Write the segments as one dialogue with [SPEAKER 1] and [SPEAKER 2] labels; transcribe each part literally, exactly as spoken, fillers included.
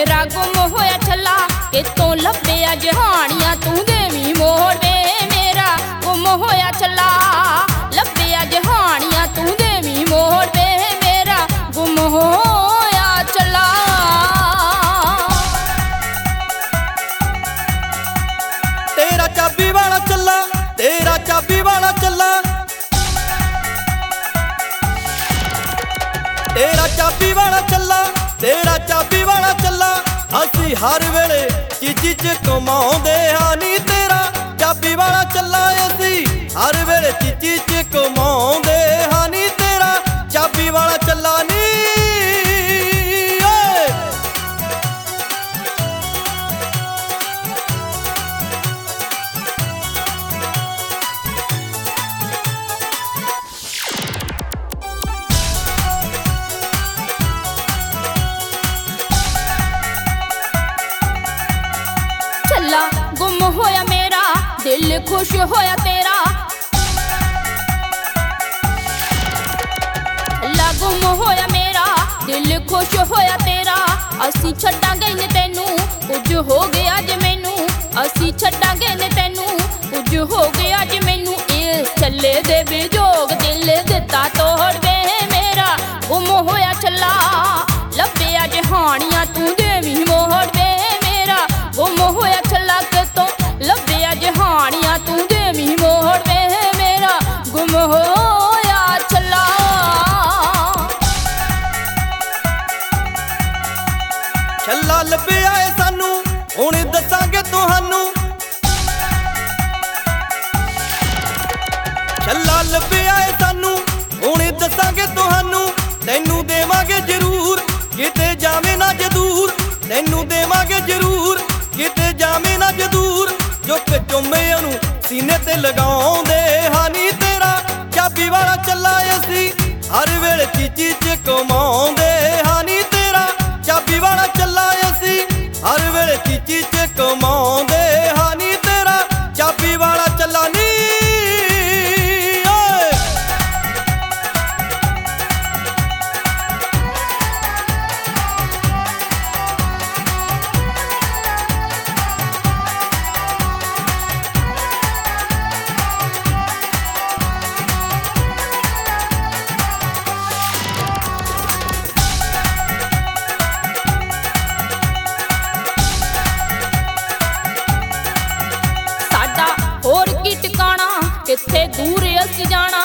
[SPEAKER 1] मेरा गुम होया छला कितों लभ्या जहानियां तू देवी मोड़ वे मेरा गुम होया छला लभ्या जहानियां तू देवी मोड़ वे मेरा गुम होया छला।
[SPEAKER 2] तेरा चाबी वाला चला तेरा चाबी वाला चला तेरा चाबी वाला चला तेरा चाबी वाला चला असी हर वेले चीची च कमाउंदे हां नी तेरा चाबी वाला चला असी हर वेले चीची च कमाउंदे हां नी तेरा चाबी वाला चला नी।
[SPEAKER 1] छला गुम होया मेरा दिल खुश होया तेरा छला गुम होया मेरा दिल खुश होया तेरा असी छड्डांगे ने तैनू कुछ हो गया जे मैनू असी छड्डांगे ने तैनू कुछ हो गया जे मैनू इस छल्ले दे विजोग दिल दिता तोड़ वे मेरा गुम होया छला लभ्या जहानियां तू देवी मोड़ वे मेरा गुम होया छला कितों लभ्या जहानियां तू देवी मोड़ वे मेरा गुम होया छला।
[SPEAKER 2] छला लभ्या है सानू हुण दसांगे तुहानू छला लभ्या है सानू हुण दसांगे तुहानू तैनू देवांगे जरूर किते जावे ना जदूर तैनू देवांगे जरूर किते जावे ना जदूर जो चुम्मे ओनू सीने ते लगाउंदे हां नी तेरा चाबी वाला चला असी हर वेले चीची च कमाउंदे हां नी तेरा चाबी वाला चला असी हर वेले चीची च कमाउंदे हां नी तेरा चाबी वाला चला नी।
[SPEAKER 1] होर की टिकाना किथे दूर असी जाना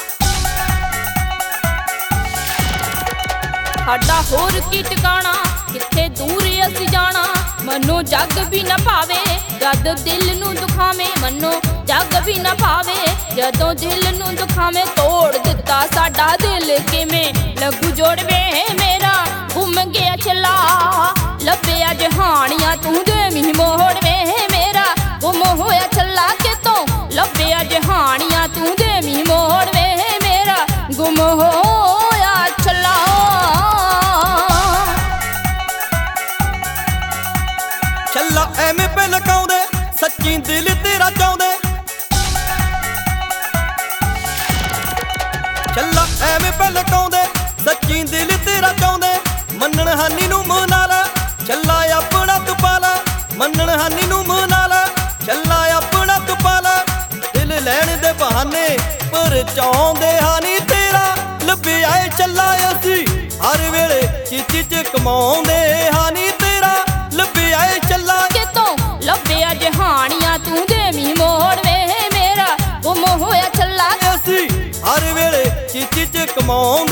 [SPEAKER 1] साडा होर की टिकाना किथे दूर असी जाना मनो जग भी न पावे जद दिल नू दुखावे मनो जग भी न पावे जदों दिल नू दुखावे तोड़ दिता साडा दिल किवें लगू जोड़वे मेरा गुम गया छला लभ्या जहानियां तू देवी मोड़ वे मेरा गुम होया छला कितों लभ्या जहानियां तू देवी मोड़ वे मेरा गुम होया छला।
[SPEAKER 2] छला एवें पे लकाउंदे सच्ची दिल तेरा चाहुंदे छला एवें पे लकाउंदे सच्ची दिल तेरा चाहुंदे मन्नण हानी नू मना ला छला अपना तू पाला मन्नण हानी नू मना ला छला अपना तू पाला दिल लैण दे बहाने पर चाहुंदे हानी तेरा लभ्या है छला असी हर वेले चीची च कमाउंदे हानी तेरा लभ्या है छला
[SPEAKER 1] कितों लभ्या जहानियां तू देवी मोड़ वे मेरा गुम होया छला
[SPEAKER 2] असी हर वेले चीची च कमाउंदे